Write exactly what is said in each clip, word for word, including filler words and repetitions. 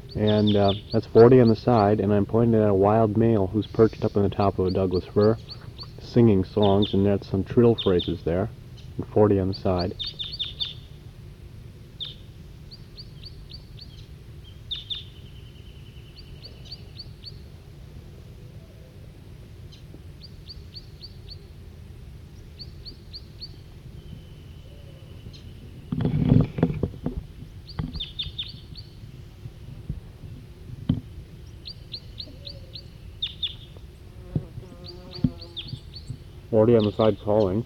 And uh, that's forty on the side, and I'm pointing at a wild male who's perched up on the top of a Douglas fir, singing songs, and that's some trill phrases there, and forty on the side. forty on the side calling.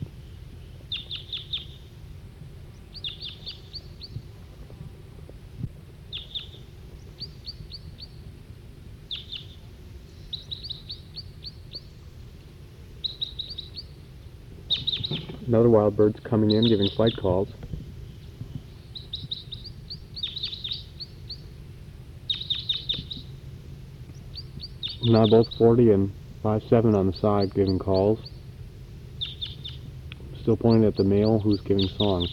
Another wild bird's coming in, giving flight calls. Now both forty and five seven on the side giving calls. Still pointing at the male who's giving song.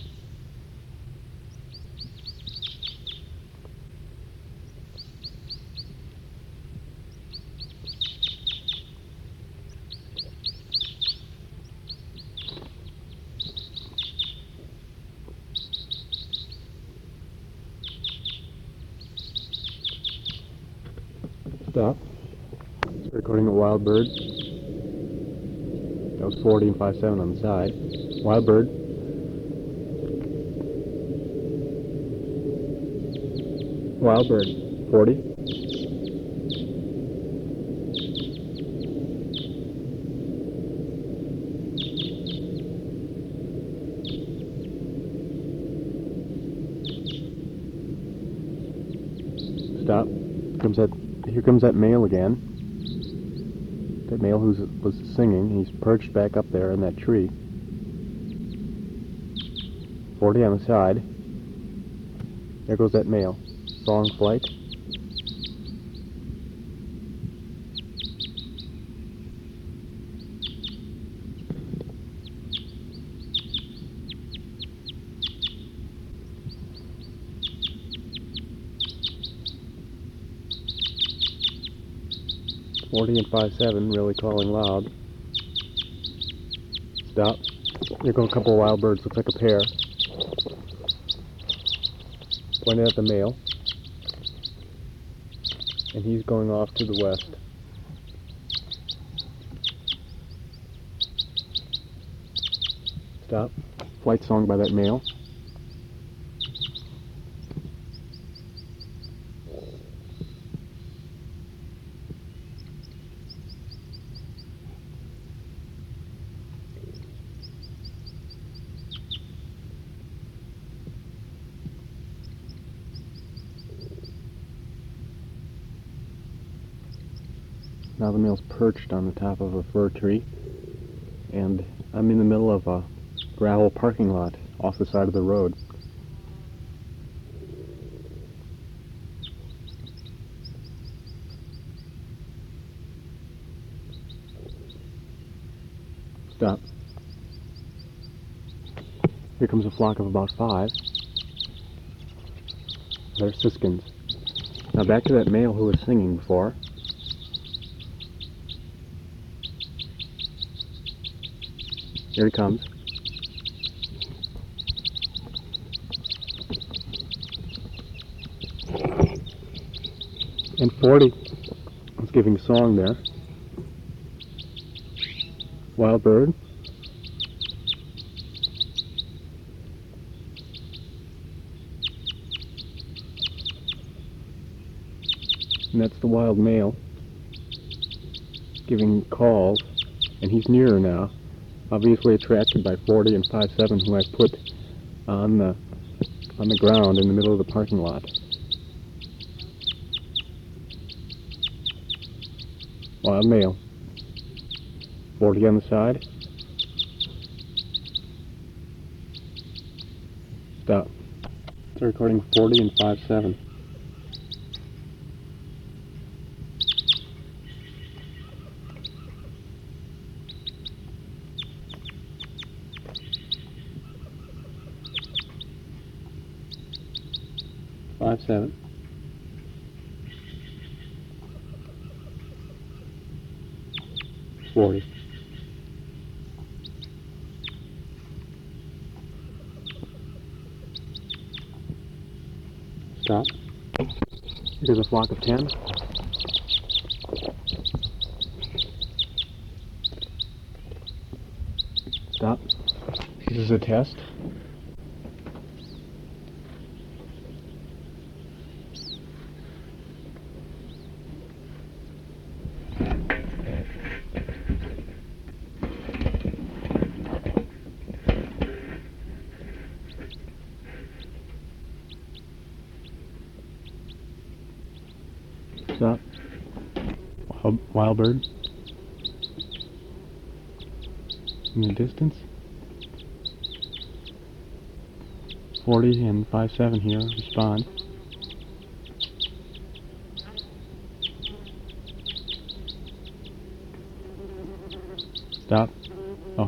Stop. Recording a wild bird. That was forty and five seven on the side. Wild bird. Wild bird. forty. Stop. Comes that. Here comes that male again. That male who was singing. He's perched back up there in that tree. forty on the side. There goes that male. Song flight. forty and five seven really calling loud. Stop. There go a couple of wild birds. Looks like a pair. Pointed at the male. And he's going off to the west. Stop. Flight song by that male. Now the male's perched on the top of a fir tree, and I'm in the middle of a gravel parking lot off the side of the road. Stop. Here comes a flock of about five. They're siskins. Now back to that male who was singing before. Here he comes. And forty is giving a song there. Wild bird. And that's the wild male giving calls, and he's nearer now. Obviously attracted by forty and five seven, who I put on the on the ground in the middle of the parking lot. Wild male. forty on the side. Stop. It's recording forty and five seven. five seven. forty. Stop. Here's a flock of ten. Stop. This is a test. Stop. Wild bird. In the distance. forty and five seven here. Respond. Stop. Oh.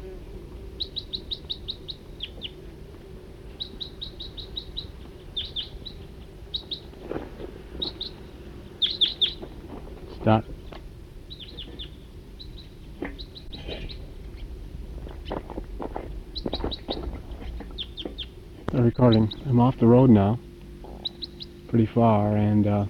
Stop. I'm recording. I'm off the road now, pretty far, and uh,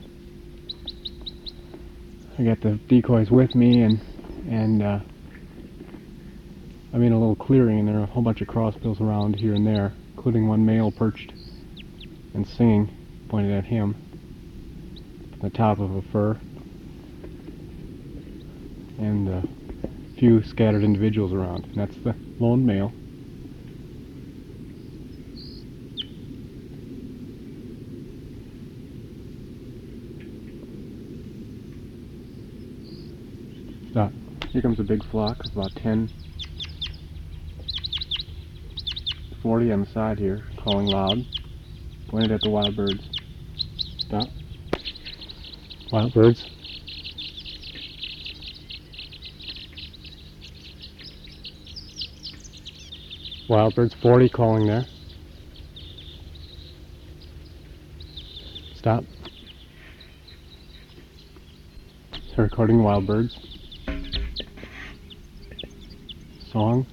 I got the decoys with me, and and uh, I'm in a little clearing, and there are a whole bunch of crossbills around here and there, including one male perched and singing, pointed at him, on the top of a fir, and a few scattered individuals around, and that's the lone male. Stop. Here comes a big flock of about ten, forty on the side here, calling loud, pointed at the wild birds. Stop. Wild birds. Wild birds, forty calling there. Stop. Start recording wild birds. Song.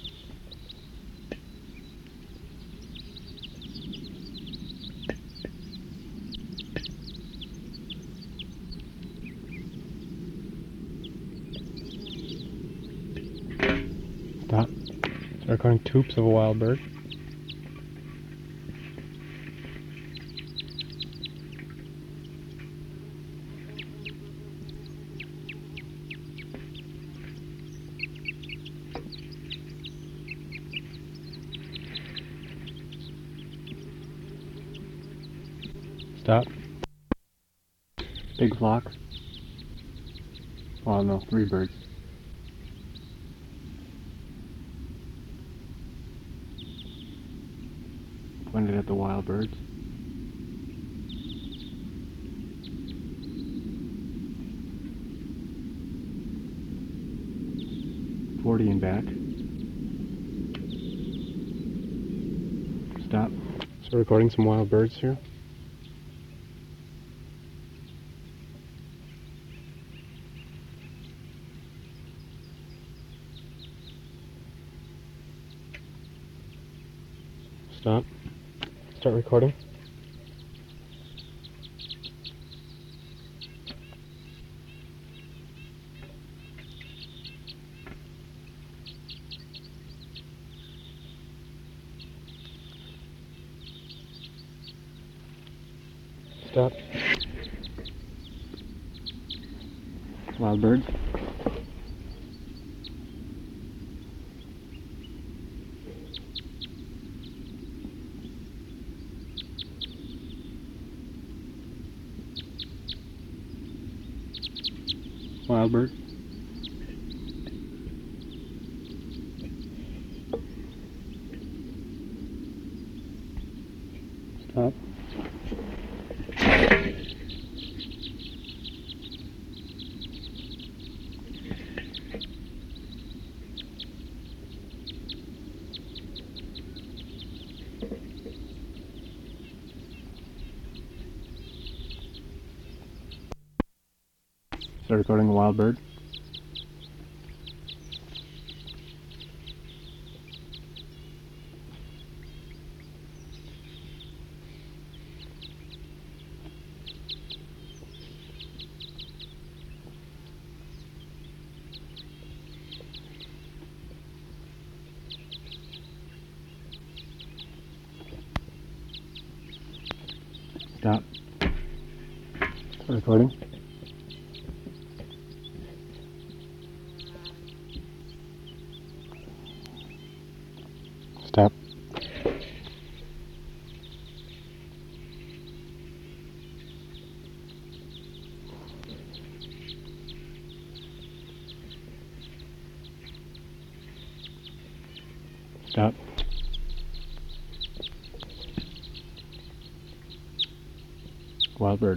Stop. Start recording toops of a wild bird. Stop. Big flock. Well, no, three birds. Pointed at the wild birds. forty and back. Stop. So recording some wild birds here. Stop. Start recording. Stop. Wild birds. Wild bird. Stop. Start recording a wild bird. Recording. Stop. Stop. Wild bird.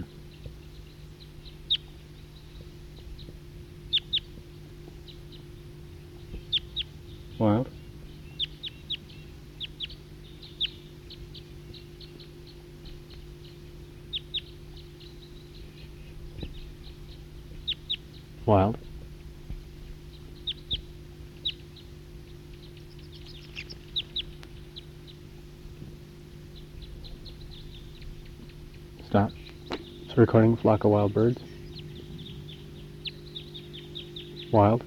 Wild. Wild. Stop. It's a recording flock of wild birds. Wild.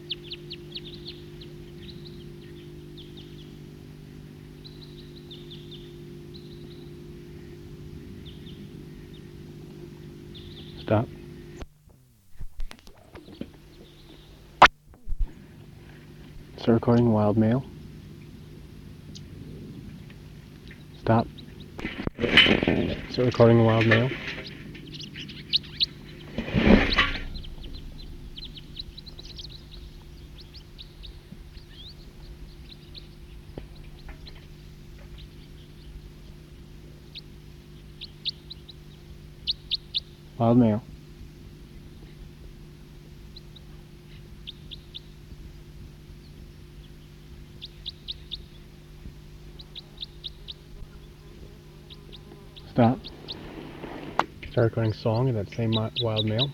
Stop. Start recording wild male. Stop. Start recording wild male. Wild male. Stop. Start recording song of that same wild male.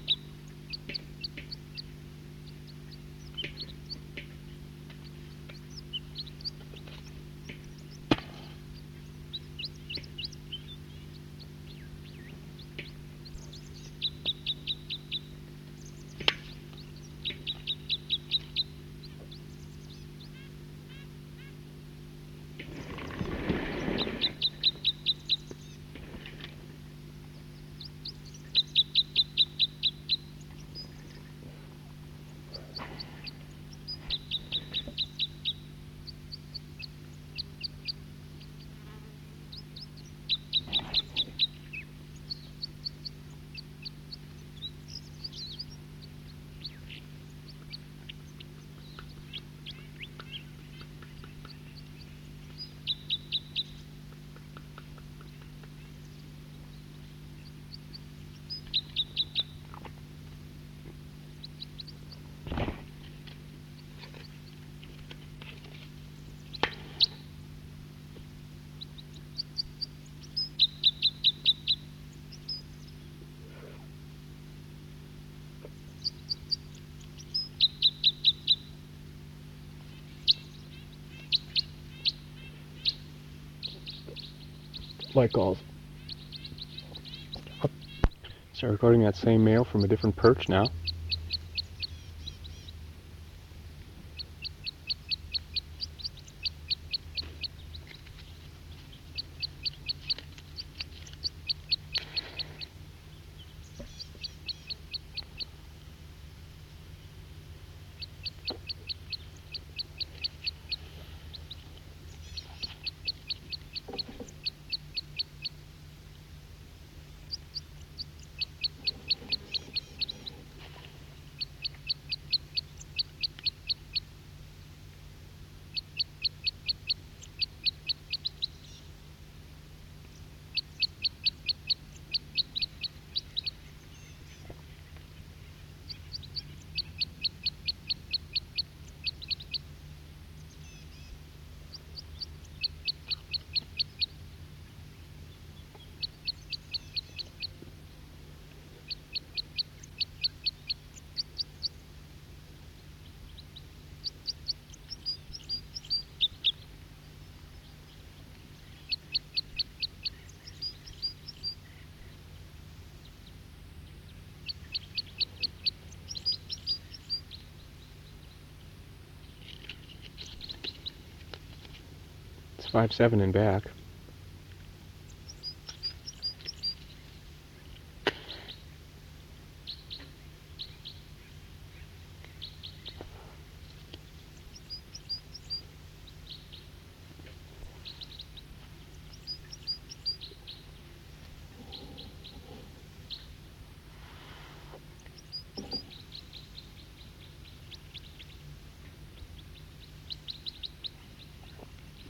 Flight calls. Start recording that same male from a different perch now. It's five seven and back.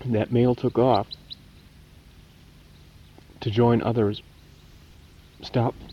that male took off to join others. Stop.